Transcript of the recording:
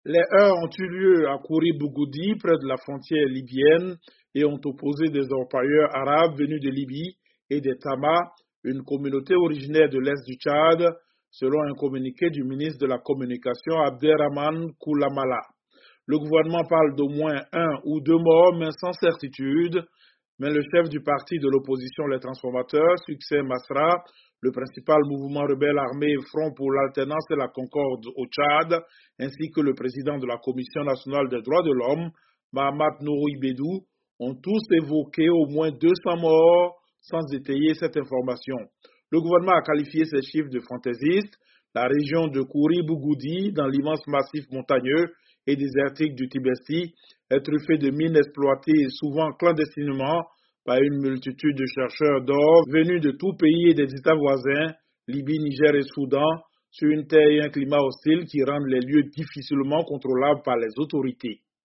Les heurts ont eu lieu à Kouri-Bougoudi, près de la frontière libyenne, et ont opposé des orpailleurs arabes venus de Libye et des Tamas, une communauté originaire de l'Est du Tchad, selon un communiqué du ministre de la Communication Abderrahmane Koulamala. Le gouvernement parle d'au moins un ou deux morts, mais sans certitude. Mais le chef du parti de l'opposition Les Transformateurs, Succès Masra, le principal mouvement rebelle armé Front pour l'alternance et la concorde au Tchad, ainsi que le président de la Commission nationale des droits de l'homme, Mahamat Nouri Bédou, ont tous évoqué au moins 200 morts sans étayer cette information. Le gouvernement a qualifié ces chiffres de fantaisistes. La région de Kouri-Bougoudi, dans l'immense massif montagneux et désertique du Tibesti, est truffée de mines exploitées souvent clandestinement par une multitude de chercheurs d'or venus de tout pays et des États voisins, Libye, Niger et Soudan, sur une terre et un climat hostile qui rendent les lieux difficilement contrôlables par les autorités.